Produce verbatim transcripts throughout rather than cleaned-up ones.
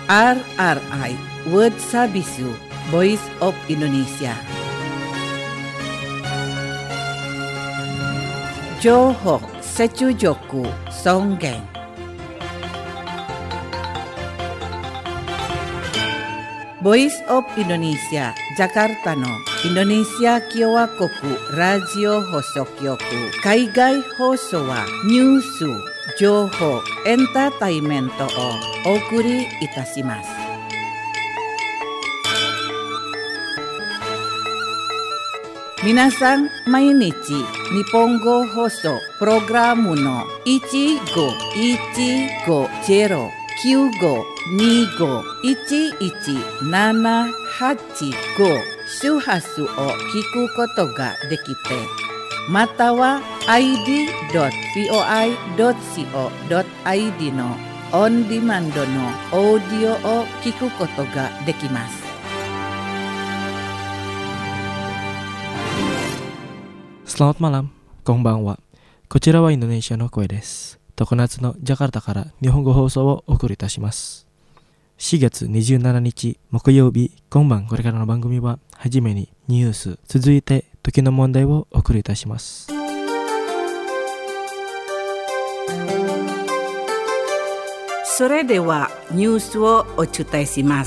R R I World Sabisu Voice of Indonesia. Johok Secujoku Songgeng. Voice of Indonesia Jakarta no Indonesia Kyowa Koku Radio Hosokyoku Kaigai Hoso wa Nyusu Joho Entertainmento o Okuri Itashimasu. Minasan mainichi Nihongo Hoso Programu no oneごいちごゼロきゅうごにごいちいちななはちご周波数を聞くことができて、または アイディードットブイオアイドットシーオードットアイディー のオンディマンドのオーディオを聞くことができます。 Selamat malam, konbanwa. こちらはインドネシアの声です。常夏のジャカルタから日本語放送をお送りいたします。しがつにじゅうしちにち木曜日、今晩これからの番組ははじめにニュース、続いて時の問題をお送りいたします。 それではニュースをお伝えします。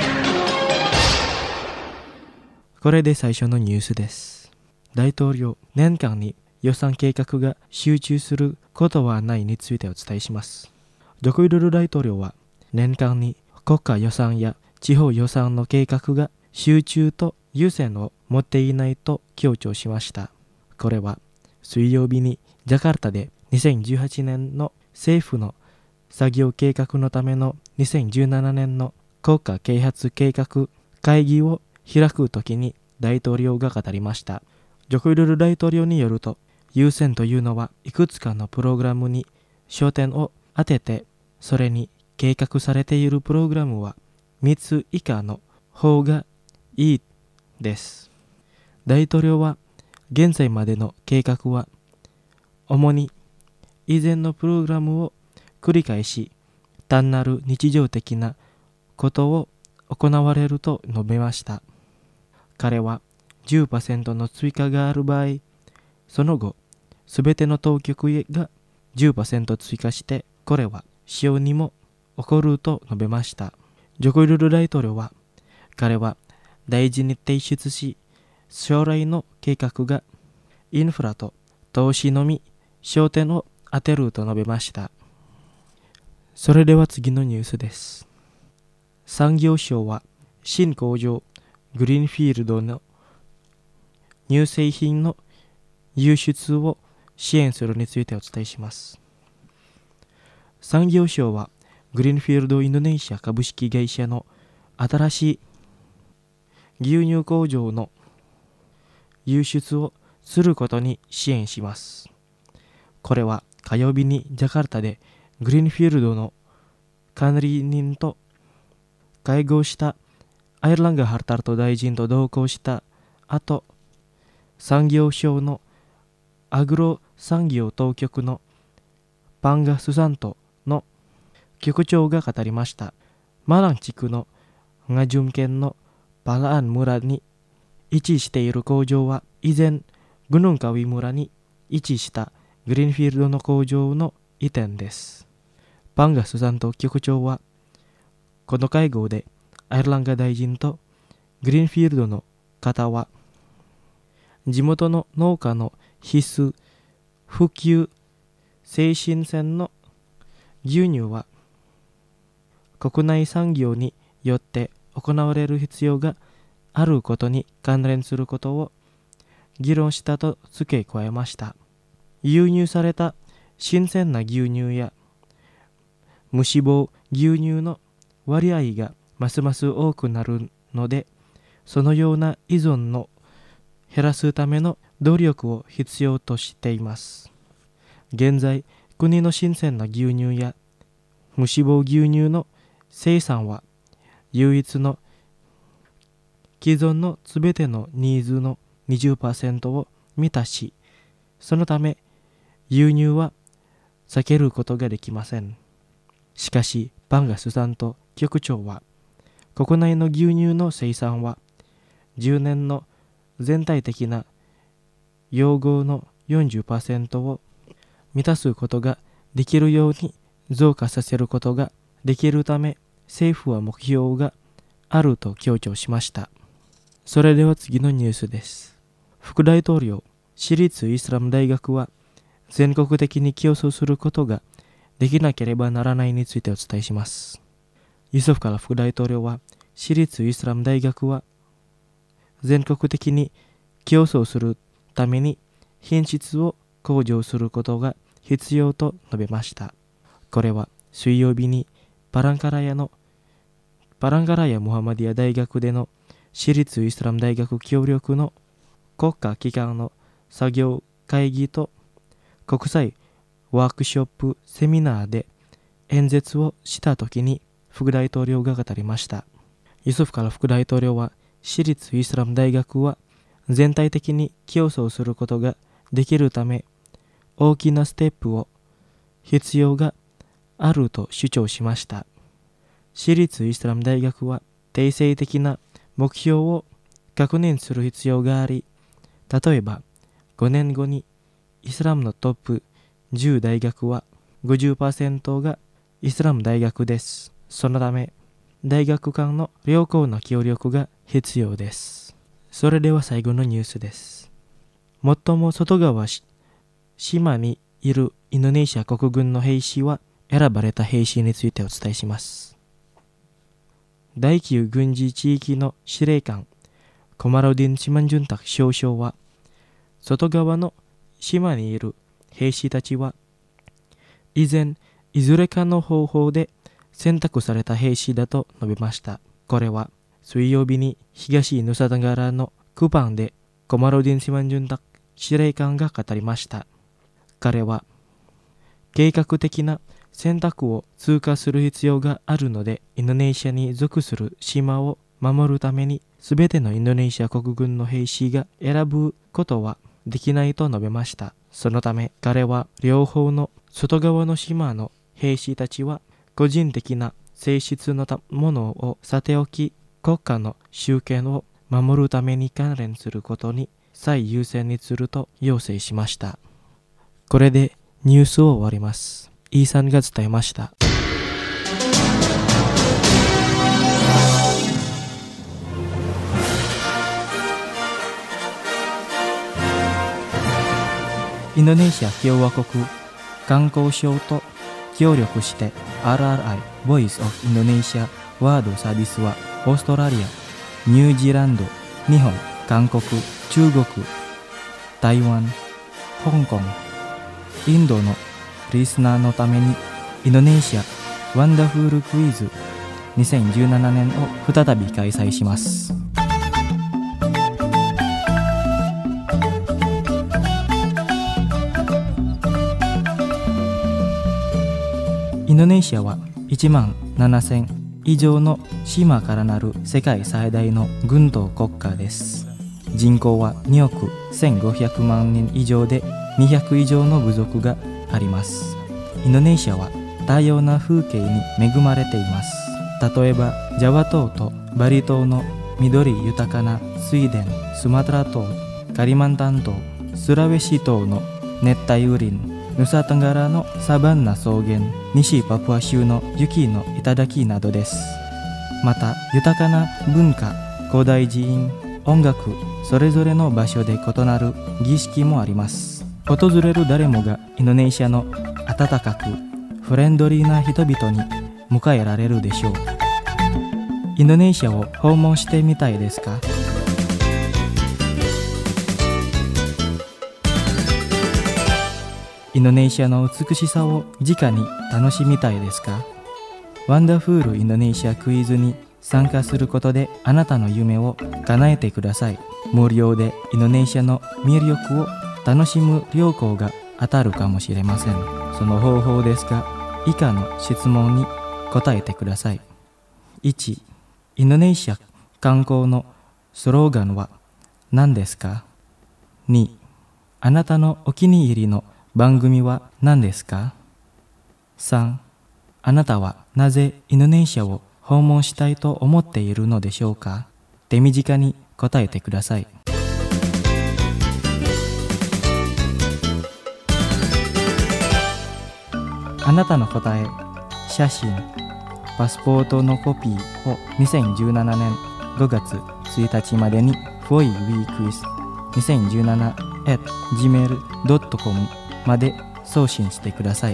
これで最初のニュースです。大統領、年間に予算計画が集中することはないについてお伝えします。ジョコウィドド大統領は年間に国家予算や地方予算の計画が集中と優先を持っていないと強調しました。これは水曜日にジャカルタでにせんじゅうはちねんの政府の作業計画のためのにせんじゅうななねんの国家啓発計画会議を開くときに大統領が語りました。ジョコウィドド大統領によると、優先というのはいくつかのプログラムに焦点を当てて、それに計画されているプログラムはみっつ以下の方がいいです。大統領は現在までの計画は主に以前のプログラムを繰り返し単なる日常的なことを行われると述べました。彼は じゅっパーセント の追加がある場合、その後すべての当局が じゅっパーセント 追加して、これは使用にも起こると述べました。ジョコウィドド大統領は、彼は大事に提出し、将来の計画がインフラと投資のみ焦点を当てると述べました。それでは次のニュースです。産業省は新工場グリーンフィールドの乳製品の輸出を支援するについてお伝えします。産業省はグリーンフィールドインドネシア株式会社の新しい牛乳工場の輸出をすることに支援します。これは火曜日にジャカルタでグリーンフィールドの管理人と会合したアイルランガ・ハルタルト大臣と同行した後、産業省のアグロ産業当局のパンガ・スサントの局長が語りました。マラン地区のガジュン県のパラアン村に位置している工場は以前グヌンカウィ村に位置したグリーンフィールドの工場の移転です。パンガ・スサント局長はこの会合でアイルランガ大臣とグリーンフィールドの方は地元の農家の必須普及精神線の牛乳は国内産業によって行われる必要があることに関連することを議論したと付け加えました。輸入された新鮮な牛乳や無脂肪牛乳の割合がますます多くなるので、そのような依存を減らすための努力を必要としています。現在、国の新鮮な牛乳や無脂肪牛乳の生産は唯一の既存のすべてのニーズの にじゅっパーセント を満たし、そのため輸入は避けることができません。しかし、パンガスさんと局長は、国内の牛乳の生産はじゅうねんの全体的な要望の よんじゅっパーセント を満たすことができるように増加させることができるため、政府は目標があると強調しました。それでは次のニュースです。副大統領、私立イスラム大学は全国的に競争することができなければならないについてお伝えします。ユソフから副大統領は、私立イスラム大学は全国的に競争するために品質を向上することが必要と述べました。これは水曜日にパランカラヤのパランカラヤムハマディア大学での私立イスラム大学協力の国家機関の作業会議と国際ワークショップセミナーで演説をしたときに副大統領が語りました。ユソフから副大統領は、私立イスラム大学は全体的に競争することができるため、大きなステップを必要があると主張しました。私立イスラム大学は定性的な目標を確認する必要があり、例えばごねんごにイスラムのトップじゅう大学は ごじゅっパーセント がイスラム大学です。そのため、大学間の良好な協力が必要です。それでは最後のニュースです。最も外側島にいるインドネシア国軍の兵士は選ばれた兵士についてお伝えします。第きゅう軍事地域の司令官コマロディン・シマンジュンタク少将は、外側の島にいる兵士たちは以前いずれかの方法で選択された兵士だと述べました。これは水曜日に東ヌサタガラのクパンでコマロディン・シマンジュンタク司令官が語りました。彼は、計画的な選択を通過する必要があるので、インドネシアに属する島を守るためにすべてのインドネシア国軍の兵士が選ぶことはできないと述べました。そのため彼は、両方の外側の島の兵士たちは個人的な性質のものをさておき、国家の主権を守るために関連することに最優先にすると要請しました。これでニュースを終わります。イーさんが伝えました。インドネシア共和国観光省と協力して アールアールアイ Voice of Indonesia ワードサービスは、オーストラリア、ニュージーランド、日本、韓国、中国、台湾、香港、インドのリスナーのためにインドネシアワンダフルクイズにせんじゅうななねんを再び開催します。インドネシアはいちまんななせん以上の島からなる世界最大の軍島国家です。人口はにおくせんごひゃくまんにん以上でにひゃく以上の部族があります。インドネシアは多様な風景に恵まれています。例えばジャワ島とバリ島の緑豊かな水田、スマトラ島、カリマンタン島、スラウェシ島の熱帯雨林、ヌサタガラのサバンナ草原、西パプア州の雪の頂などです。また豊かな文化、古代寺院、音楽、それぞれの場所で異なる儀式もあります。訪れる誰もがインドネシアの温かくフレンドリーな人々に迎えられるでしょう。インドネシアを訪問してみたいですか？インドネシアの美しさを直に楽しみたいですか？ワンダフールインドネシアクイズに参加することであなたの夢を叶えてください。無料でインドネシアの魅力を楽しむ旅行が当たるかもしれません。その方法ですが、以下の質問に答えてください。いち、インドネシア観光のスローガンは何ですか？に、あなたのお気に入りの番組は何ですか？さん、あなたはなぜインドネシアを訪問したいと思っているのでしょうか？手短に答えてください。あなたの答え、写真、パスポートのコピーをにせんじゅうななねんごがつついたちまでに フォイウィークイズにせんじゅうなな アット ジーメール ドット コム まで送信してください。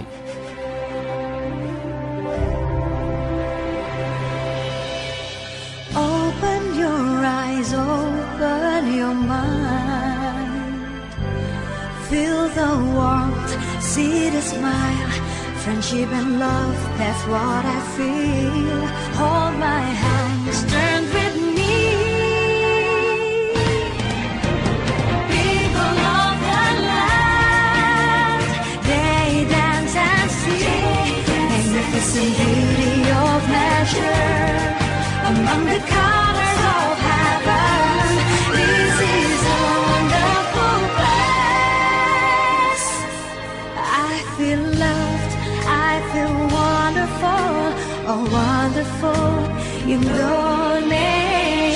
Open your eyes, open your mind. Feel the warmth, see the smile.Friendship and love, that's what I feel. Hold my hands, turn with me. People of the land, they dance and sing. Magnificent beauty of nature, among the colors of heaven. This is a wonderful place. I feel loved.I feel wonderful, oh wonderful Indonesia.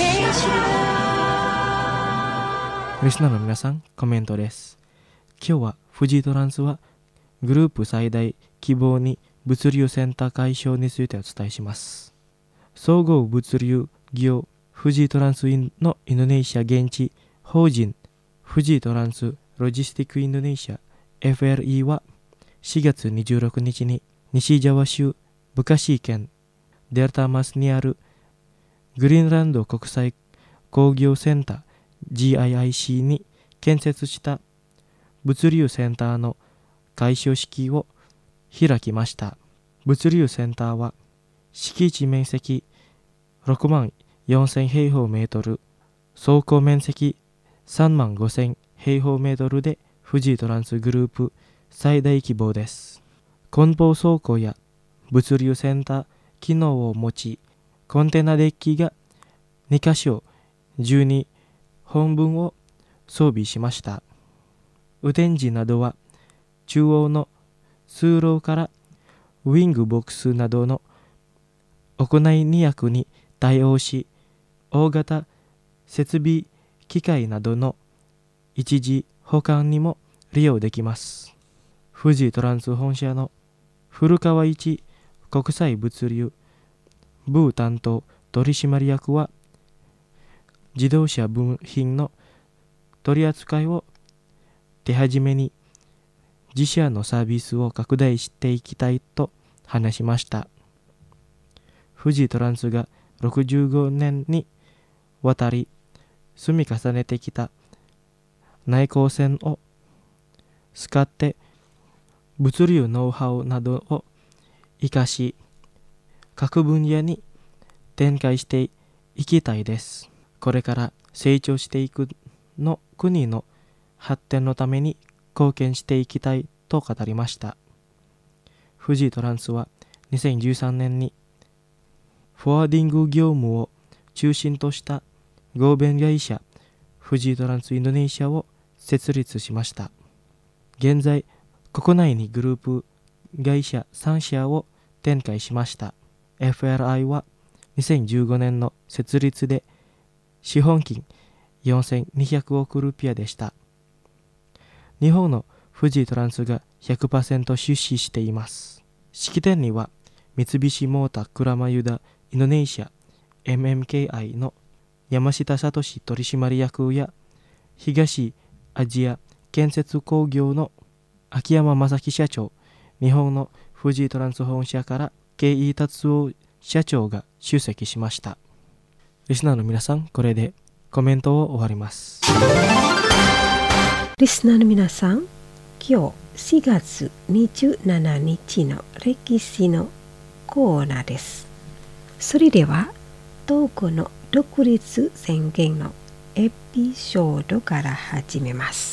リスナーの皆さん、コメントです。今日はフジトランスはグループ最大希望に物流センター解消についてお伝えします。総合物流業フジトランスのインドネシア現地法人フジトランスロジスティックインドネシア エフエルイー はしがつにじゅうろくにちに西ジャワ州ブカシー県デルタマスにあるグリーンランド国際工業センター ジーアイアイシー に建設した物流センターの開所式を開きました。物流センターは敷地面積ろくまんよんせん平方メートル、総工面積さんまんごせん平方メートルでフジトランスグループ最大規模です。梱包倉庫や物流センター機能を持ち、コンテナデッキがにかしょじゅうにほんぶんを装備しました。雨天時などは中央の通路からウィングボックスなどの行い荷役に対応し、大型設備機械などの一時保管にも利用できます。フジトランス本社の古川一国際物流部担当取締役は、自動車部品の取り扱いを手始めに自社のサービスを拡大していきたいと話しました。フジトランスがろくじゅうごねんにわたり積み重ねてきた内向線を使って物流ノウハウなどを生かし、各分野に展開していきたいです。これから成長していくの国の発展のために貢献していきたいと語りました。フジトランスはにせんじゅうさんねんにフォワーディング業務を中心とした合弁会社フジトランスインドネシアを設立しました。現在国内にグループ会社さんしゃを展開しました。 エフエルアイ はにせんじゅうごねんの設立で資本金よんせんにひゃくおくルピアでした。日本のフジトランスが ひゃくパーセント 出資しています。式典には三菱モーター鞍馬ユダインドネシア エムエムケーアイ の山下聡取締役や東アジア建設工業の秋山正樹社長、日本のフジトランス本社からケイ達夫社長が出席しました。リスナーの皆さん、これでコメントを終わります。 リスナーの皆さん、今日しがつにじゅうしちにちの歴史のコーナーです。それではトークの独立宣言のエピソードから始めます。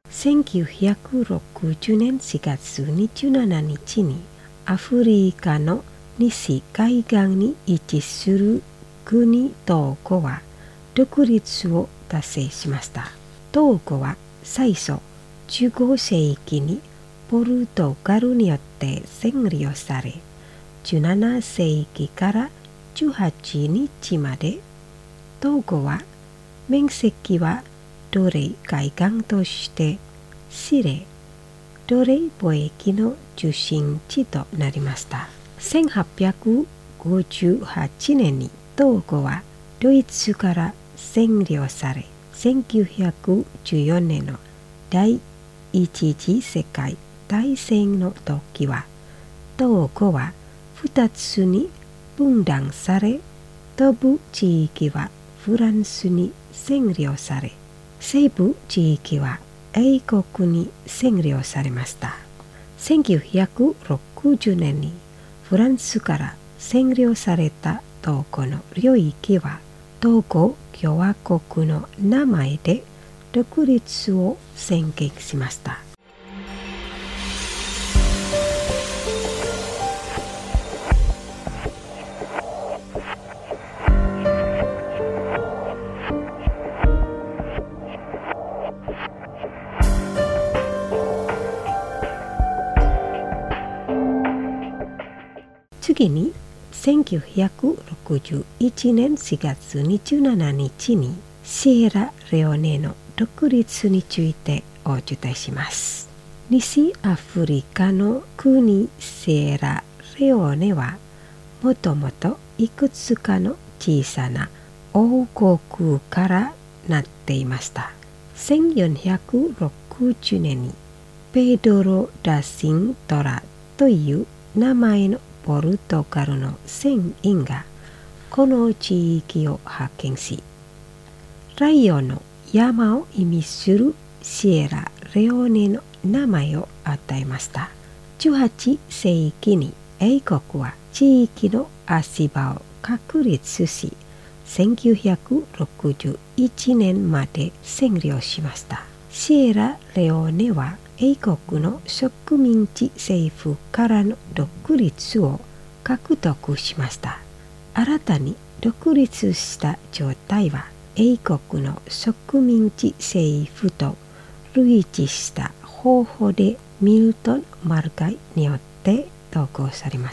せんきゅうひゃくろくじゅうねんしがつにじゅうしちにちにアフリカの西海岸に位置する国トーゴは独立を達成しました。トーゴは最初じゅうごせいきにポルトガルによって占領され、じゅうななせいきからじゅうはちにちまでトーゴは面積は奴隷海岸として知れ、奴隷貿易の中心地となりました。せんはっぴゃくごじゅうはちねんにトーゴはドイツから占領され、せんきゅうひゃくじゅうよねんの第一次世界大戦の時はトーゴはふたつに分断され、東部地域はフランスに占領され、西部地域は英国に占領されました。せんきゅうひゃくろくじゅうねんにフランスから占領されたトーゴの領域はトーゴ共和国の名前で独立を宣言しました。次にせんきゅうひゃくろくじゅういちねんしがつにじゅうしちにちにシエラレオネの独立についてお伝えします。西アフリカの国シエラレオネはもともといくつかの小さな王国からなっていました。せんよんひゃくろくじゅうねんにペドロ・ダ・シントラという名前のポルトガルの船員がこの地域を発見し、ライオンの山を意味するシエラレオネの名前を与えました。じゅうはちせいきに英国は地域の足場を確立し、せんきゅうひゃくろくじゅういちねんまで占領しました。シエラレオネは英国の植民地政府からの独立を獲得しました。新たに独立した状態は英国の植民地政府と類似した方法でミルトン・マルガイによって統合されました。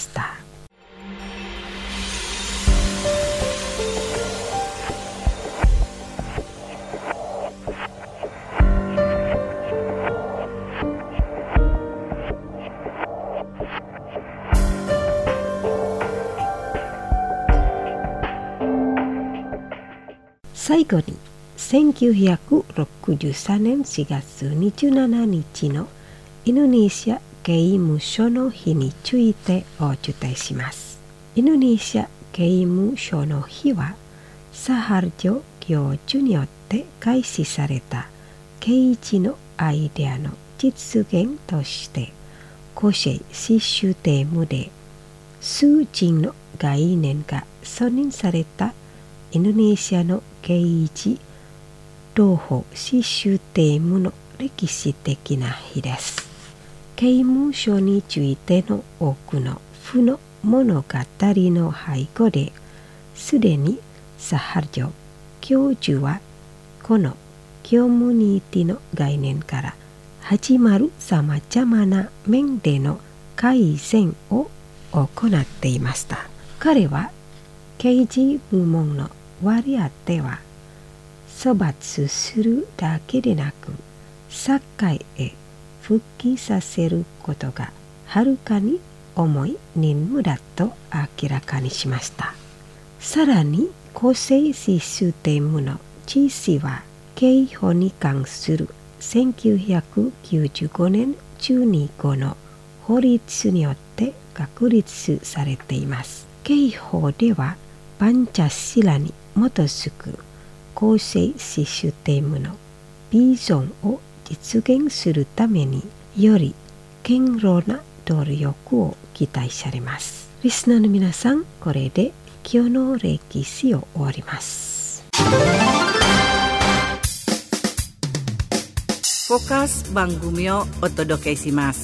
最後にせんきゅうひゃくろくじゅうさんねんしがつにじゅうしちにちのインドネシア刑務所の日についてお伝えします。インドネシア刑務所の日はサハルジョ教授によって開始された刑事のアイデアの実現として公正システムで数人の概念が承認されたインドネシアの刑事同胞システムの歴史的な日です。刑務所についての多くの負の物語の背後ですでにサハルジョ教授はこのコミュニティの概念から始まるさまざまな面での改善を行っていました。彼は刑事部門の割り当ては処罰するだけでなく社会へ復帰させることがはるかに重い任務だと明らかにしました。さらに公正システムの実施は刑法に関するせんきゅうひゃくきゅうじゅうごねんじゅうにごうの法律によって確立されています。刑法ではパンチャシラに基づく公正システムのビジョンを実現するためにより堅牢な努力を期待されます。リスナーの皆さん、これで今日の歴史を終わります。 フォーカス番組をお届けします。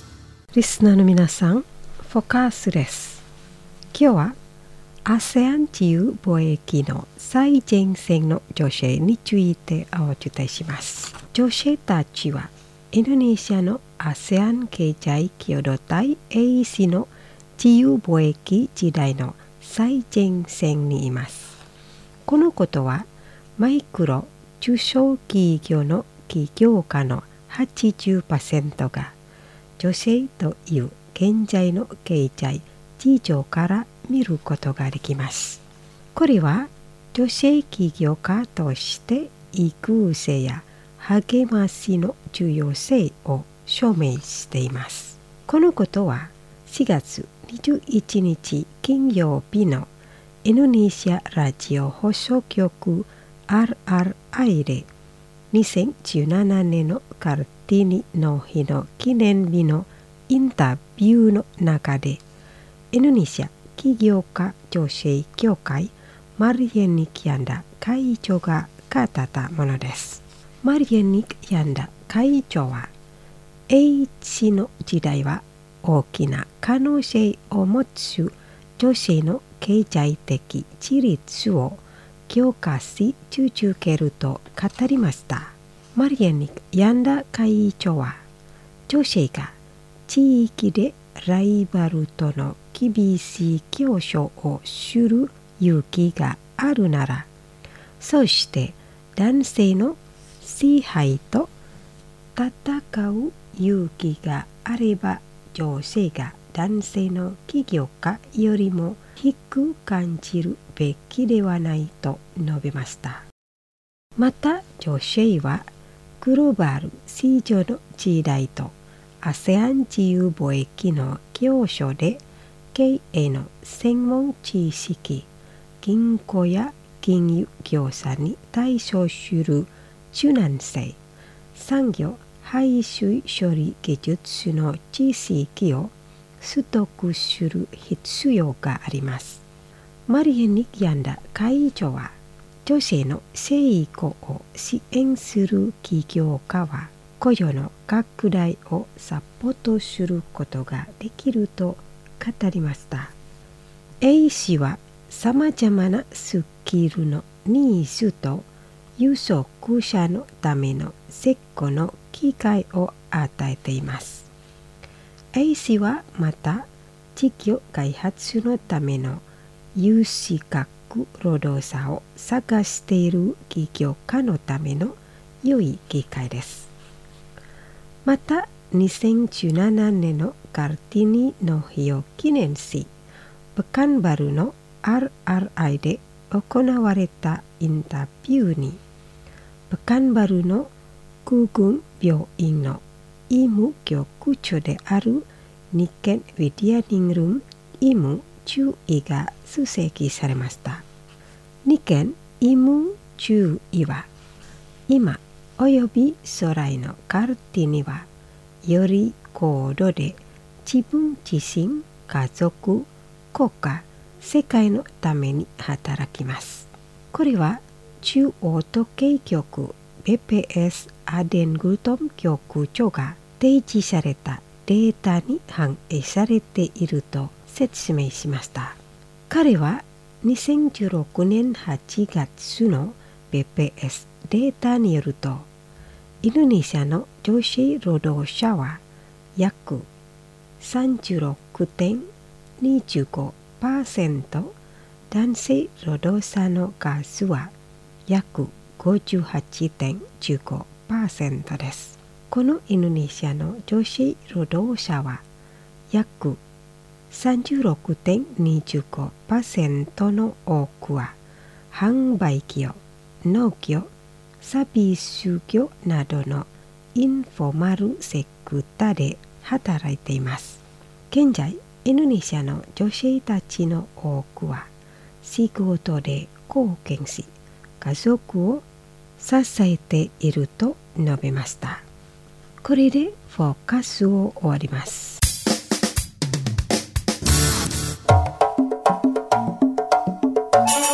リスナーの皆さん、フォーカスです。今日は アセアン 自由貿易の最前線の女性についてお伝えします。女性たちはインドネシアの アセアン 経済共同体 エーイーシー の自由貿易時代の最前線にいます。このことはマイクロ・中小企業の起業家の はちじゅっパーセント が女性という現在の経済事情から見ることができます。これは女性起業家として育成や励ましの重要性を証明しています。このことはしがつにじゅういちにち金曜日のインドネシアラジオ放送局 アールアールアイ でにせんじゅうななねんのカルティニの日の記念日のインタビューの中でインドネシア起業家女性協会マリエニク・ヤンダ会長が語ったものです。マリエニク・ヤンダ会長は エーイーシー の時代は大きな可能性を持つ女性の経済的自立を強化し続けると語りました。マリエニク・ヤンダ会長は女性が地域でライバルとの厳しい競争をする勇気があるなら、そして男性の支配と戦う勇気があれば女性が男性の起業家よりも低く感じるべきではないと述べました。また女性はグローバル市場の時代と アセアン 自由貿易の競争で経営の専門知識、銀行や金融業者に対処する柔軟性、産業排水処理技術の知識を取得する必要があります。マリエニク・ヤンダ会長は女性の成功を支援する起業家は雇用の拡大をサポートすることができると語りました。エーイーシー はさまざまなスキルのニーズと有職者のための接触の機会を与えています。エーイーシー はまた事業開発のための有資格労働者を探している起業家のための良い機会です。またにせんじゅうななねんのカルティニの日を記念し、ペカンバルの アールアールアイ で行われたインタビューに、ペカンバルの空軍病院の医務局長であるニケン・ウィディアニングルーム医務中医が出席されました。ニケン医務中医は、今および将来のカルティには、より高度で自分自身、家族、国家、世界のために働きます。これは中央統計局 ビーピーエス アデン・グルトン局長が提示されたデータに反映されていると説明しました。彼はにせんじゅうろくねんはちがつの ビーピーエス データによると、インドネシアの女性労働者は約 さんじゅうろくてんにじゅうごパーセント、男性労働者の数は約 ごじゅうはちてんじゅうごパーセント です。このインドネシアの女性労働者は約 さんじゅうろくてんにじゅうごパーセント の多くは販売業、農業、サービス業などのインフォーマルセクターで働いています。現在、インドネシアの女性たちの多くは仕事で貢献し、家族を支えていると述べました。これでフォーカスを終わります。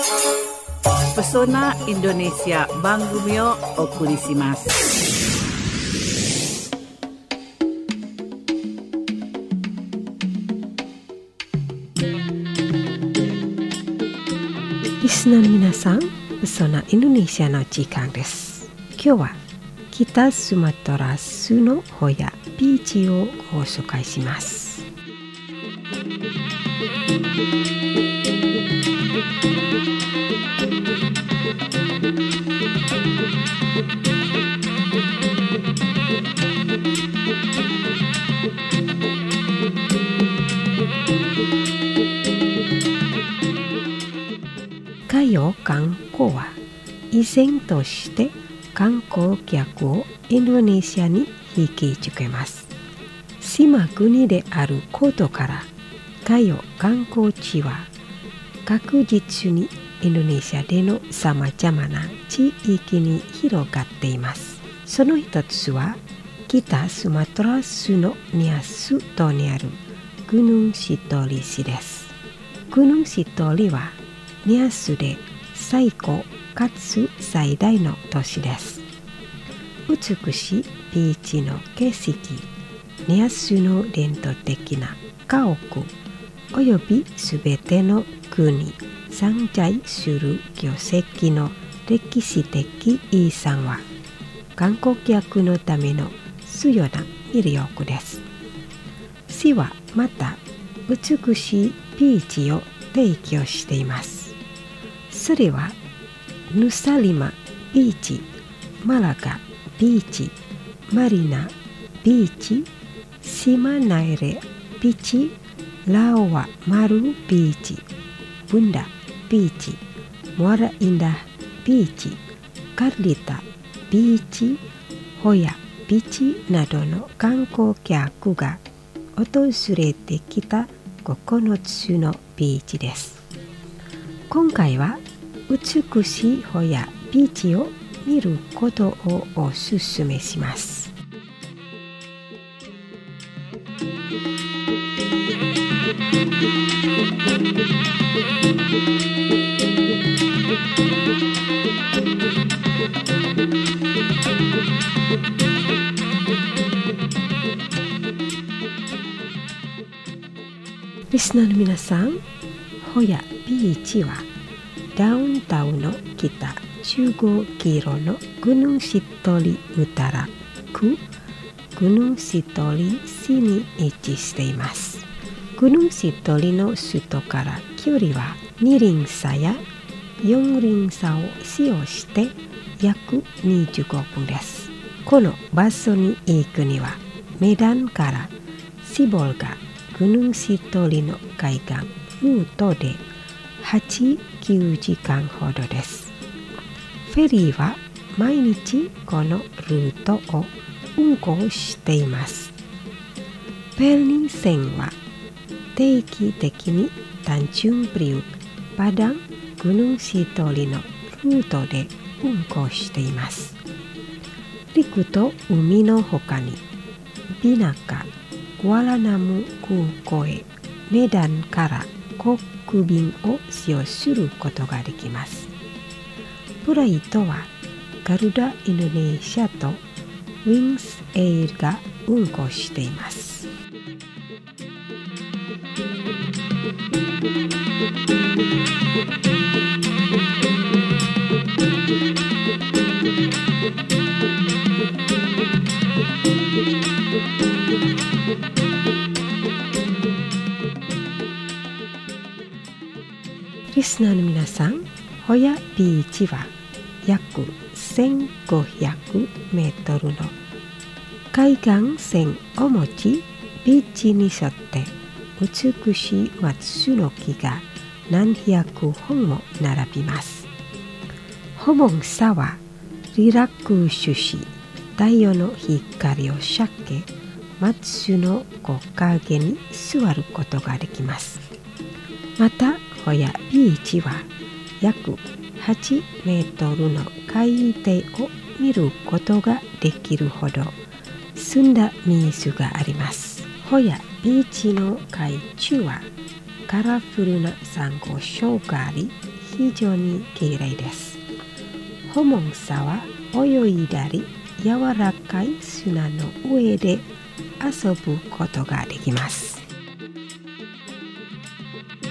Pesona Indonesia 番組をお送りします。 リスナーの皆さん、そのインドネシアの時間です。今日は北スマトラ州のホヤビーチをご紹介します。海洋観光は依然として観光客をインドネシアに引きつけます。島国であることから海洋観光地は確実にインドネシアでのさまざまな地域に広がっています。その一つは北スマトラ州のニアス島にあるグヌンシトリ市です。グヌンシトリはニアスで最高かつ最大の都市です。美しいビーチの景色、ニアスの伝統的な家屋およびすべての国存在する巨石の歴史的遺産は観光客のための強な魅力です。市はまた美しいビーチを提供しています。それはヌサリマビーチ、マラガビーチ、マリナビーチ、シマナエレビーチ、ラオワマルビーチ、ブンダビーチ、モアラインダビーチ、カルリタビーチ、ホヤビーチなどの観光客が訪れてきたここのつのビーチです。今回は美しいホヤビーチを見ることをお勧めします。リスナーの皆さん、ホヤビーチはダウンタウンの北じゅうごキロのグヌンシトリウタラ区グヌンシトリ市に位置しています。グヌンシトリの首都から距離は二輪車や四輪車を使用して約にじゅうごふんです。この場所に行くにはメダンからシボルガグヌンシトリの海岸ルートではち、きゅうじかんほどです。フェリーは毎日このルートを運行しています。ペルニン線は定期的にタンチュンプリウク、パダン、グヌンシトリのルートで運行しています。陸と海の他にビナカ、クアラナム空港へメダンから航空便を使用することができます。フライトはガルダインドネシアとウィンスエイルが運行しています。リスナーの皆さん、ホヤビーチは約せんごひゃくメートルの海岸線を持ち、ビーチに沿って美しい松の木が何百本も並びます。ホモンサはリラックスし、太陽の光を避け、松の木陰に座ることができます。また、ホヤビーチは約はちメートルの海底を見ることができるほど澄んだ水があります。ホヤビーチの海中はカラフルなサンゴ礁があり、非常に綺麗です。ホモンサは泳いだり、柔らかい砂の上で遊ぶことができます。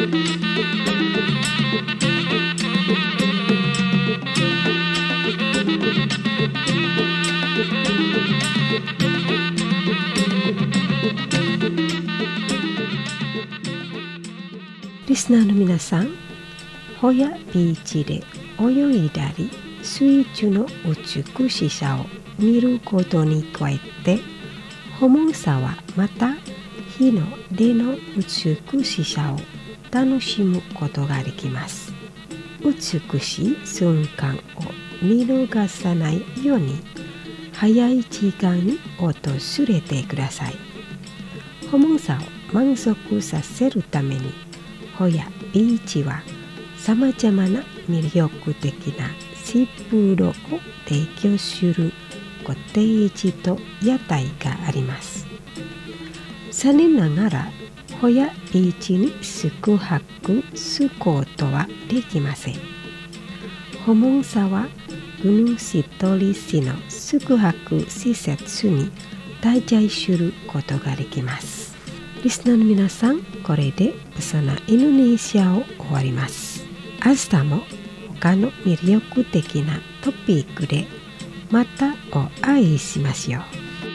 リスナーの皆さん、ホヤビーチで泳いだり水中の美しさを見ることに加えて、ホモンサはまた日の出の美しさを楽しむことができます。美しい瞬間を見逃さないように早い時間に訪れてください。ホモンサを満足させるために、ホヤビーチはさまざまな魅力的なシーフードを提供するコテージと屋台があります。残念ながらホヤビーチに宿泊することはできません。ホモンサはグヌシトリ市の宿泊施設に滞在することができます。リスナーの皆さん、これでそのインドネシアを終わります。明日も他の魅力的なトピックでまたお会いしましょう。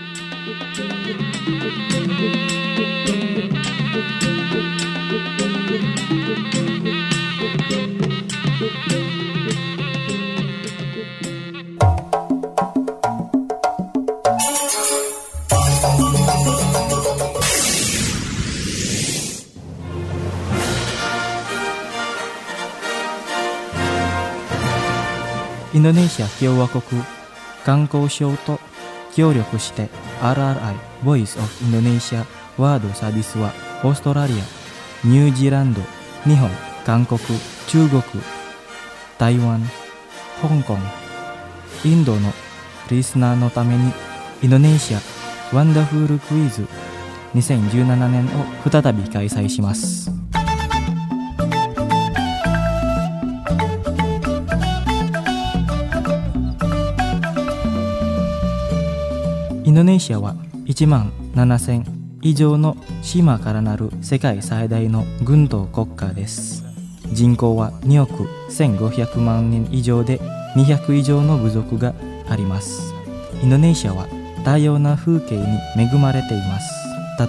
インドネシア共和国観光省と協力して アールアールアイ Voice of Indonesia ワードサービスはオーストラリア、ニュージーランド、日本、韓国、中国、台湾、香港、インドのリスナーのためにインドネシアワンダフルクイズにせんじゅうななねんを再び開催します。インドネシアはいちまんななせん以上の島からなる世界最大の軍島国家です。人口はにおくせんごひゃくまんにん以上でにひゃく以上の部族があります。インドネシアは多様な風景に恵まれています。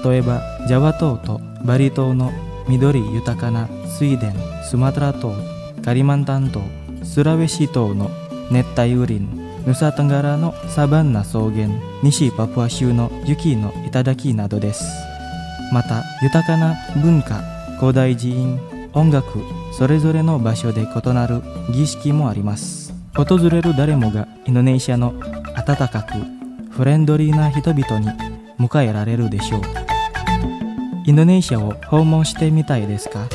例えばジャワ島とバリ島の緑豊かな水田、スマトラ島、カリマンタン島、スラウェシ島の熱帯雨林、ヌサトンガラのサバンナ草原、西パプア州の雪の頂などです。また豊かな文化、古代寺院、音楽、それぞれの場所で異なる儀式もあります。訪れる誰もがインドネシアの温かくフレンドリーな人々に迎えられるでしょう。インドネシアを訪問してみたいですか？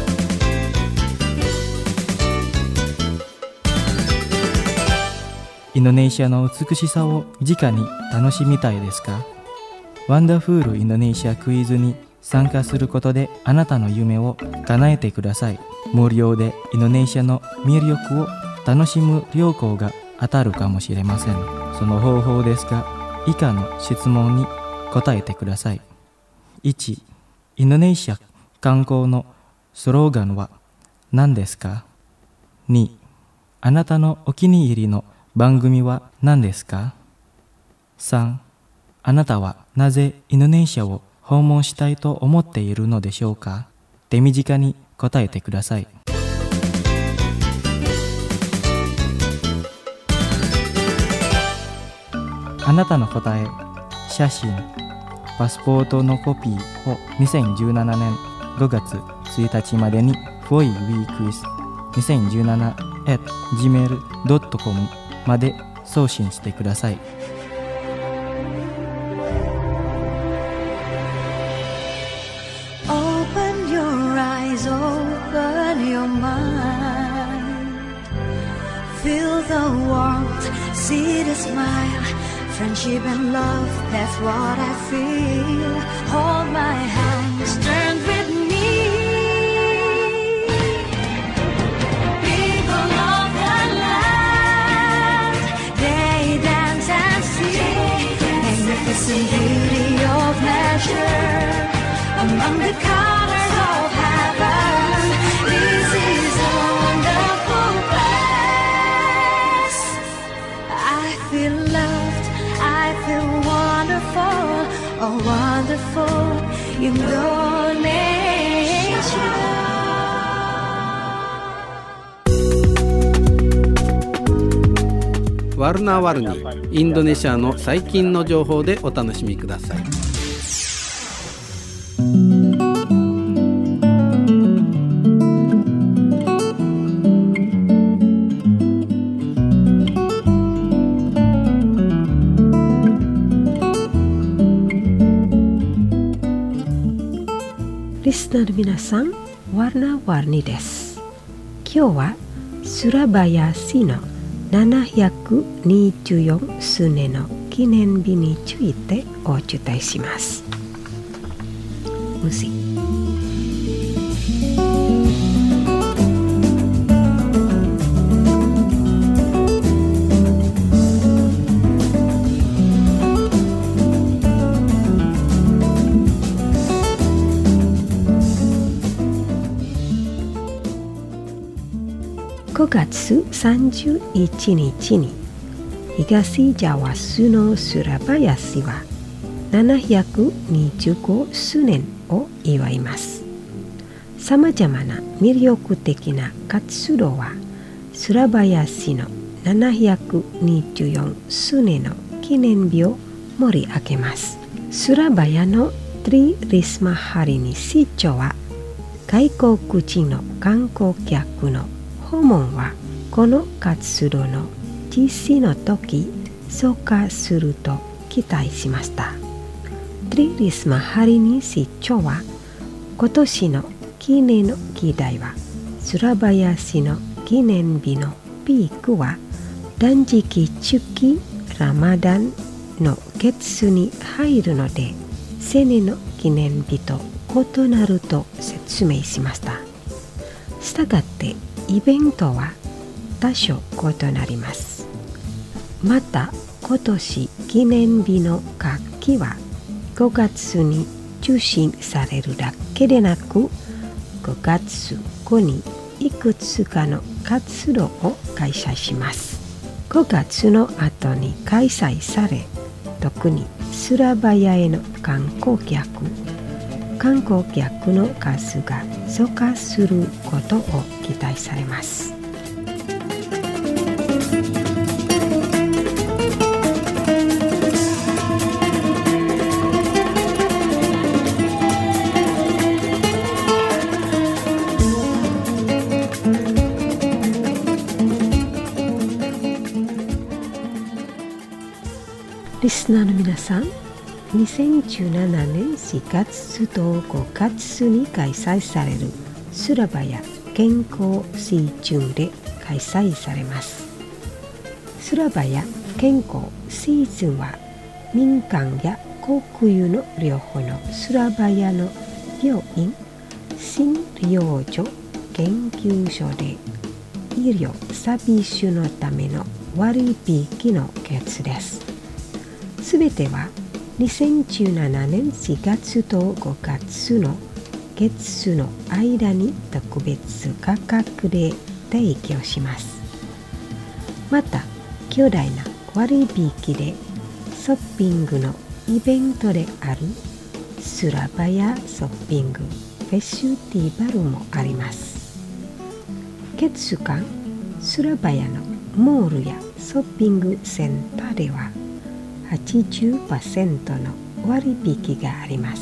インドネシアの美しさを直に楽しみたいですか？ワンダフールインドネシアクイズに参加することであなたの夢を叶えてください。無料でインドネシアの魅力を楽しむ旅行が当たるかもしれません。その方法ですが、以下の質問に答えてください。いち、インドネシア観光のスローガンは何ですか？に、あなたのお気に入りの番組は何ですか？さん、あなたはなぜインドネシアを訪問したいと思っているのでしょうか？手短に答えてください。あなたの答え、写真、パスポートのコピーをにせんじゅうななねんごがつついたちまでに フォイウィークイズにせんじゅうなな アット ジーメール ドットコム まで送信してください。 Open your eyes, open your mind. Feel the warmth, see the smile. Friendship and love, that's what I feel. Hold my hands, turn with me. People of the land, they dance and sing. Magnificent beauty of nature, among the colors of heaven. feel loved, I feel wonderful, oh wonderful Indonesia. ワルナーワルニー、インドネシアの最近の情報でお楽しみください。 リスナーの皆さん、ワルナーワルニーです。今日はスラバヤ市のななひゃくにじゅうよん周年の記念日についてお伝えします。うずごがつさんじゅういちにちに東ジャワ州のスラバヤ市はななひゃくにじゅうご周年を祝います。さまざまな魅力的な活動はスラバヤ市のななひゃくにじゅうよん周年の記念日を盛り上げます。スラバヤのトリ・リスマハリニ市長は外国人の観光客の訪問はこの活動の実施の時増加すると期待しました。トリ・リスマハリニ市長は今年の記念の議題はスラバヤ市の記念日のピークは断食月ラマダンの月に入るので青年の記念日と異なると説明しました。したがってイベントは多少異なります。また今年記念日の楽器はごがつに中心されるだけでなくごがつごにいくつかの活動を開催します。ごがつの後に開催され特にスラバヤへの観光客観光客の数が増加することを期待されます。リスナーの皆さん、にせんじゅうななねんしがつとごがつに開催されるスラバヤ健康シーズンで開催されます。スラバヤ健康シーズンは民間や国有の両方のスラバヤの病院、診療所、研究所で医療サービスのための割引のケツです。すべてはにせんじゅうななねんしがつとごがつの月の間に特別価格で提供します。また、巨大な割引でショッピングのイベントであるスラバヤショッピングフェスティバルもあります。月間スラバヤのモールやショッピングセンターでははちじゅっパーセントの割引があります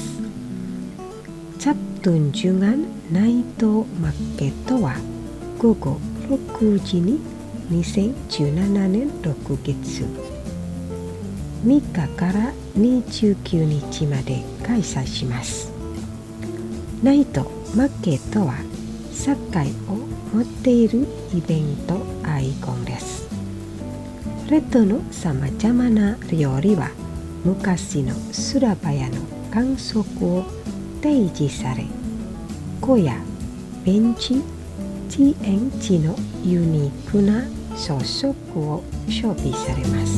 。Sabtunjunganナイトマーケットはごごろくじににせんじゅうななねんろくがつみっかからにじゅうくにちまで開催します。ナイトマーケットは社会を持っているイベントアイコンです。レッドのさまざまな料理は昔のスラバヤの観測を提示され、小屋、ベンチ、遅延地のユニークな装飾を装備されます。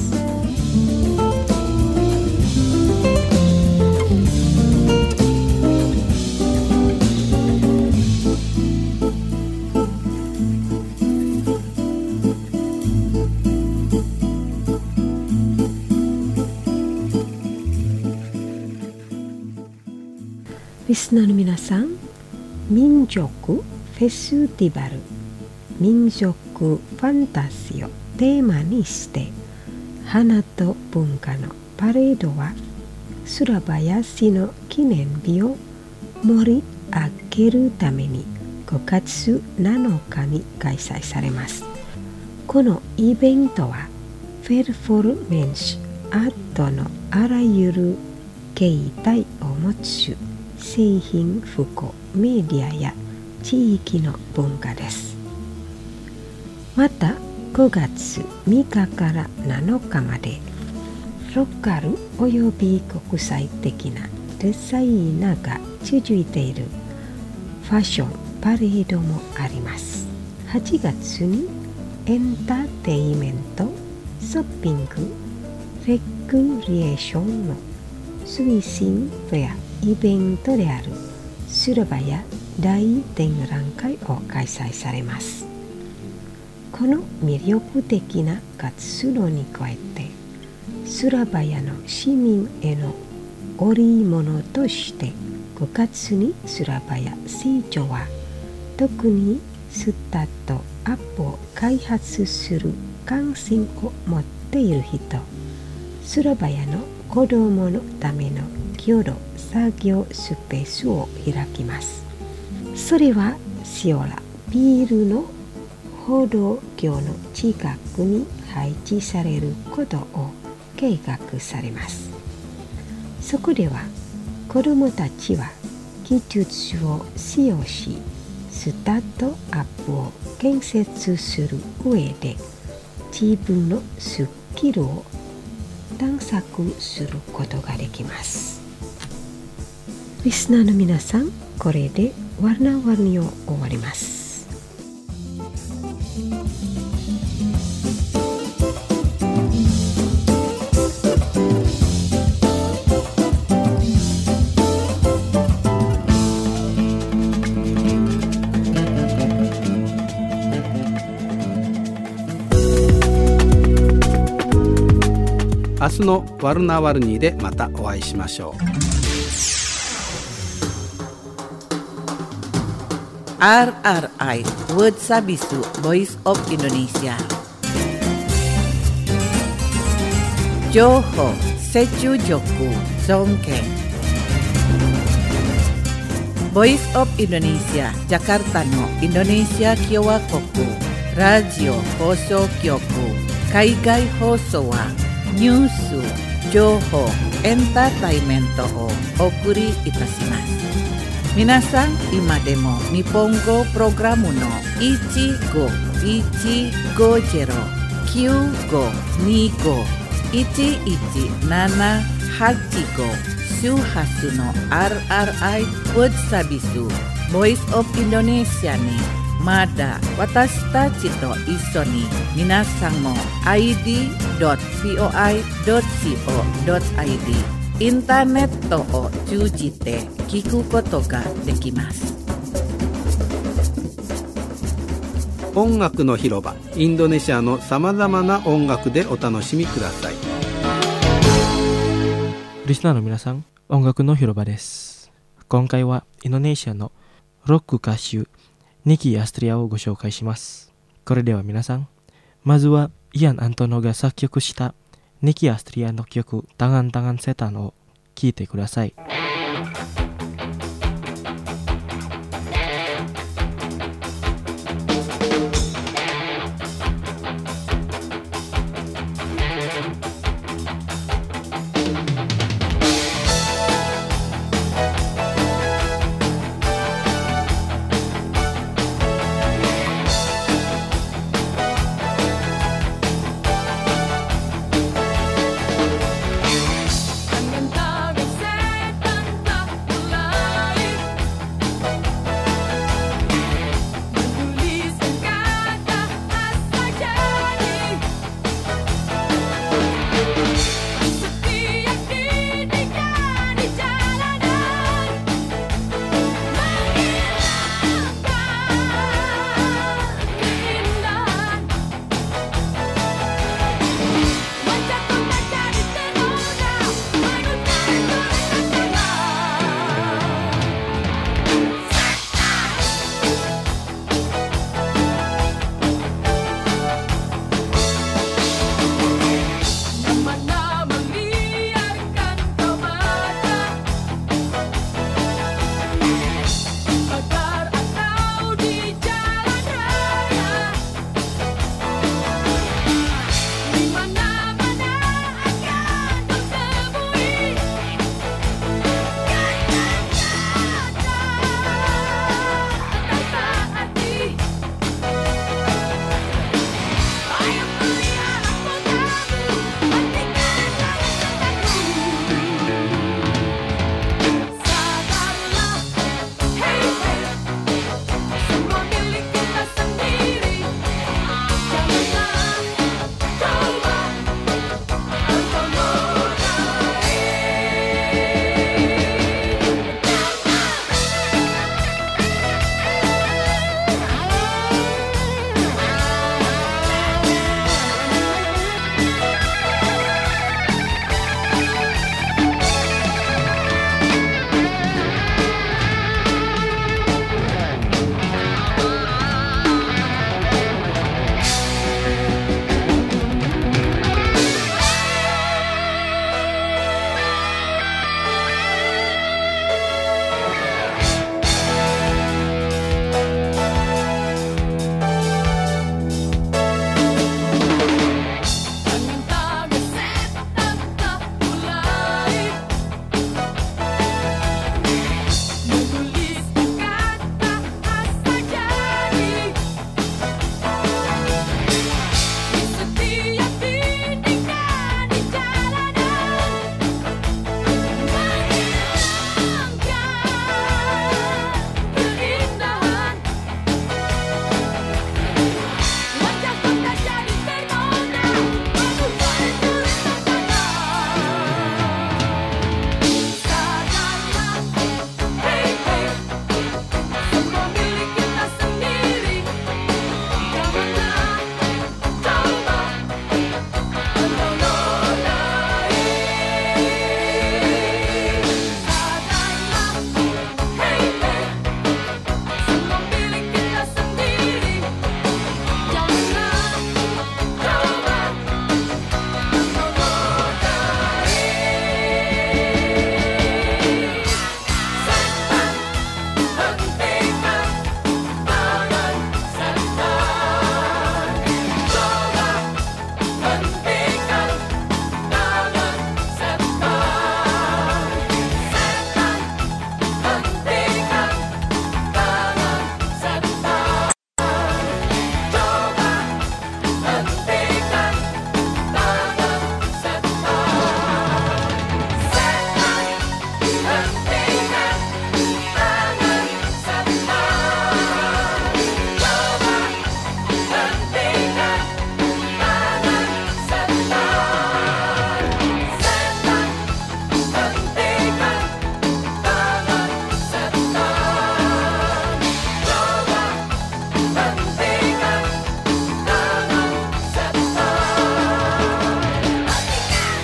リスナーの皆さん、民族フェスティバル民族ファンタジーをテーマにして花と文化のパレードはスラバヤ市の記念日を盛り上げるためにごがつなのかに開催されます。このイベントはフェルフォルメンスアートのあらゆる形態を持つ製品、服、メディアや地域の文化です。またごがつみっかからなのかまでローカルおよび国際的なデザイナーが続いているファッションパレードもあります。はちがつにエンターテイメント、ショッピング、レクリエーションの推進フェアイベントであるスラバヤ大展覧会を開催されます。この魅力的な活動に加えてスラバヤの市民への贈り物としてごがつにスラバヤ市長は特にスタートアップを開発する関心を持っている人、スラバヤの子どものための共同作業スペースを開きます。それはシオラビールの歩道橋の近くに配置されることを計画されます。そこでは子どもたちは技術を使用しスタートアップを建設する上で自分のスキルを探索することができます。リスナーの皆さん、これでワルナワルニを終わります。 明日のワルナワルニーでまたお会いしましょう。 アールアールアイ Word Sabisu Voice of Indonesia 情報、接中辱、尊敬 Voice of Indonesia ジャカルタのインドネシア共和国ラジオ放送局海外放送はニュース、情報、エンターテイメントをお送りいたします。皆さん、今でも日本語プログラムのいちごいちごゼロ きゅうごにご いちいちななはちご 周波数の アールアールアイ Word Sabisu Voice of Indonesia にまだ私たちと一緒に皆さんも アイディードットブイオアイドットコードットアイディー インターネットを通じて聞くことができます。 音楽の広場インドネシアのさまざまな音楽でお楽しみください。 リスナーの皆さん、音楽の広場です。今回はインドネシアのロック歌手ニキ・アストリアをご紹介します。これでは皆さん、まずはイアン・アントノが作曲したニキ・アストリアの曲「タガンタガンセタン」を聴いてください。 Tangan tangan setan tak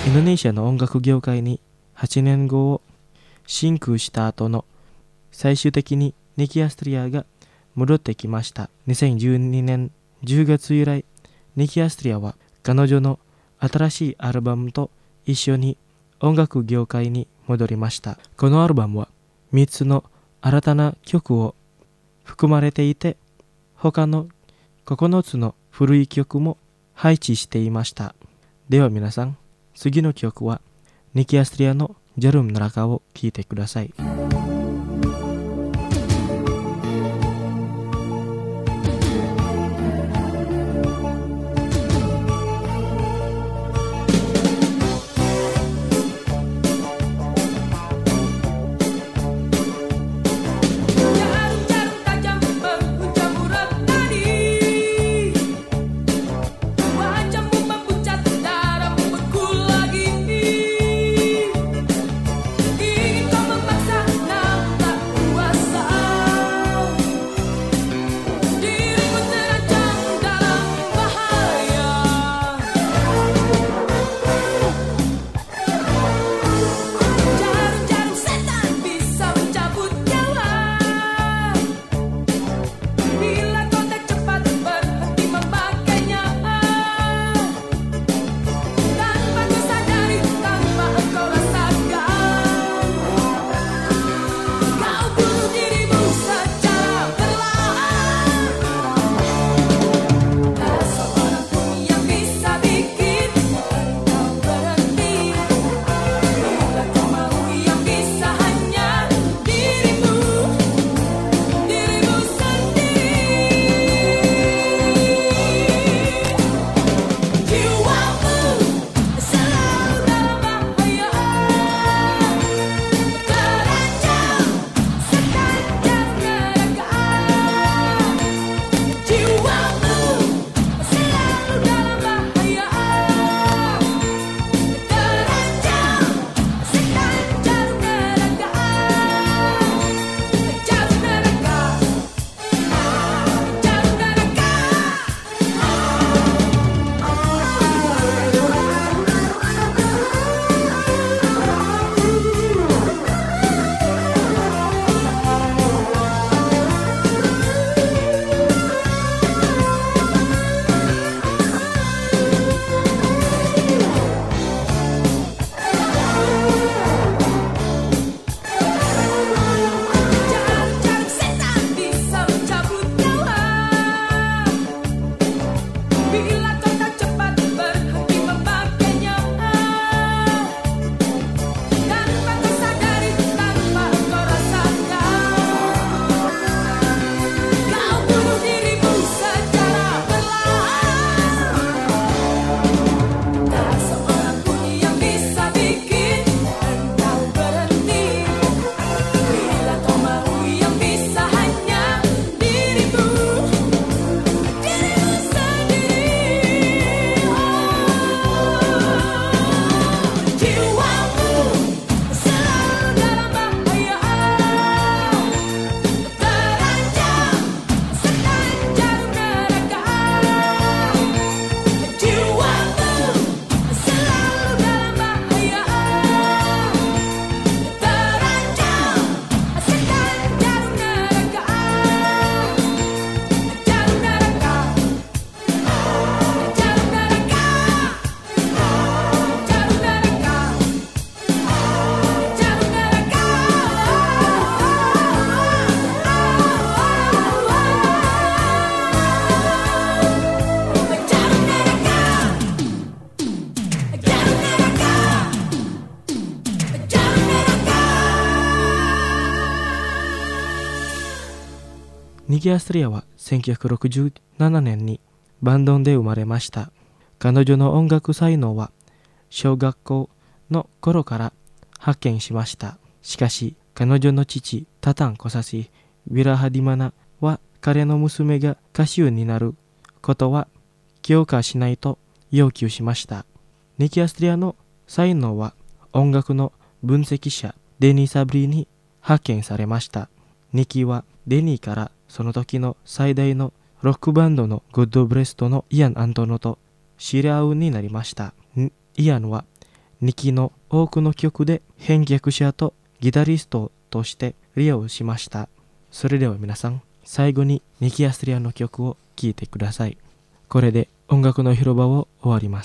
インドネシアの音楽業界にはちねんごを真空した後の最終的にニキ・アストリアが戻ってきました。にせんじゅうにねんじゅうがつ以来、ニキ・アストリアは彼女の新しいアルバムと一緒に音楽業界に戻りました。このアルバムはみっつの新たな曲を含まれていて、他のここのつの古い曲も配置していました。では皆さん、次の曲はニキ・アストリアのジャルム・ナラカを聴いてください。ニキ・アストリアはせんきゅうひゃくろくじゅうななねんにバンドンで生まれました。彼女の音楽才能は小学校の頃から発見しました。しかし彼女の父タタン・コサシ・ウィラハディマナは彼の娘が歌手になることは強化しないと要求しました。ニキ・アストリアの才能は音楽の分析者デニー・サブリに発見されました。ニキはデニーからその時の最大のロックバンドのグッドブレストのイアン・アントノと知り合うになりました。イアンはにきの多くの曲で編曲者とギタリストとして利用しました。それでは皆さん、最後にニキ・アストリアの曲を聴いてください。これで音楽の広場を終わります。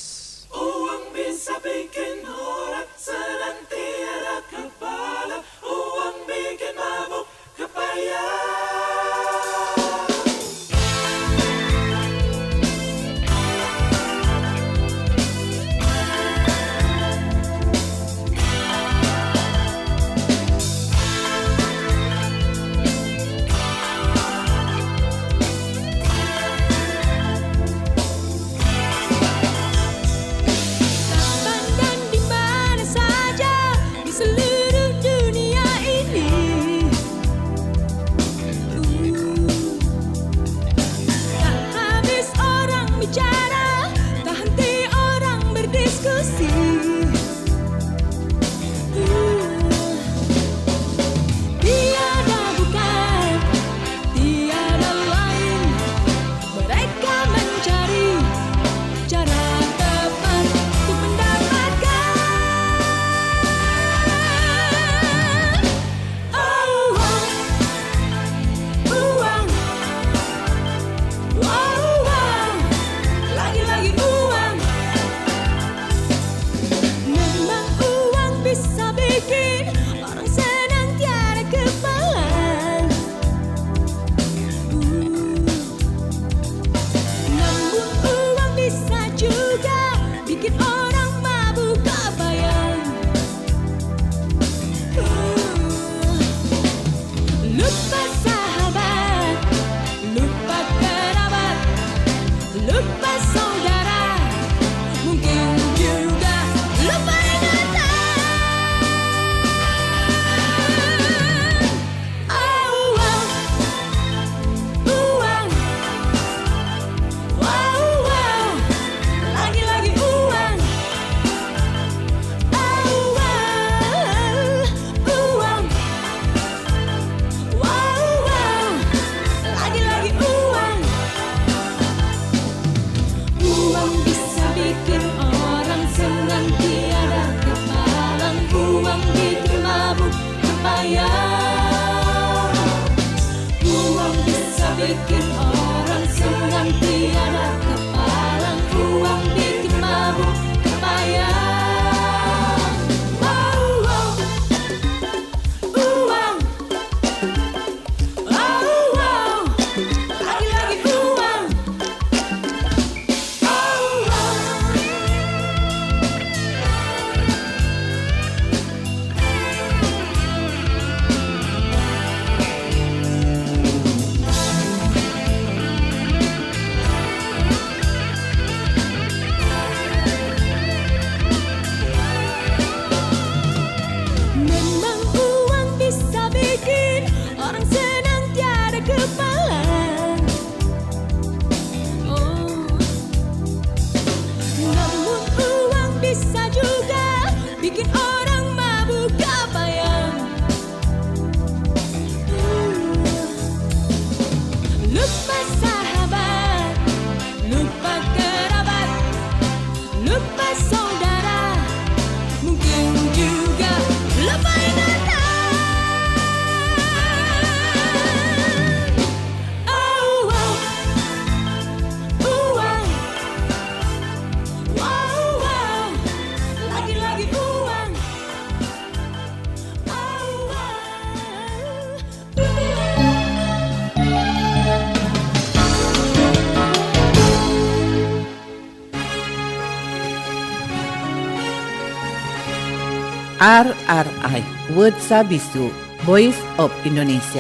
R R I World Sabisu Voice of Indonesia.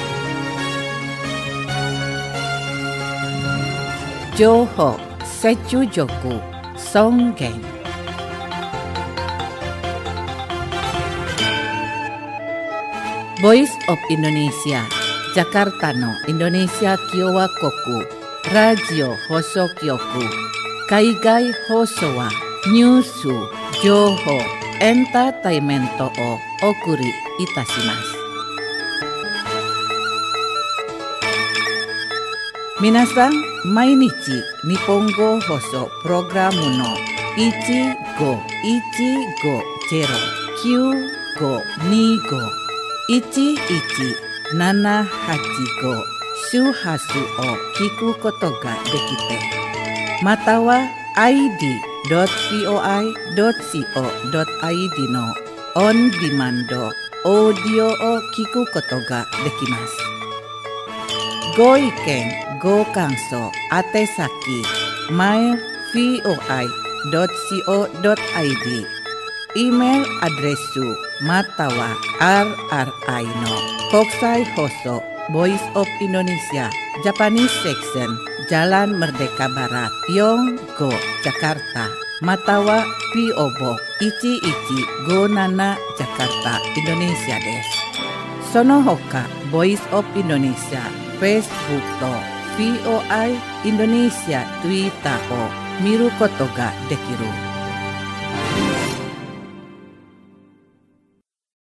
Johor Secu Joku Songgeng. Voice of Indonesia Jakarta no Indonesia Kiowa Koku Radio Hoso Kyoku Kaigai Hosowa Nyusu Johor Entertainmento o okuri itashimasu. Minasan, mainichi Nihongo Hoso Programu no Ichi go ichi go zero kyu go ni go ichi ichi nana hachi go shuhasu o kiku koto ga dekite. Mata wa i d dot voi dot co dot i d の on demand オーディオを聞くことができます。ご意見、ご感想、宛先 マイル voi dot co dot i d イメールアドレスまたは アールアールアイ の国際放送 Voice of Indonesia Japanese Section Jalan Merdeka Barat Yonggo Jakarta Matawa P O Boxいちいちごなな Jakarta Indonesia です。その他 Voice of Indonesia Facebook と ブイオアイ Indonesia Twitter を見ることができる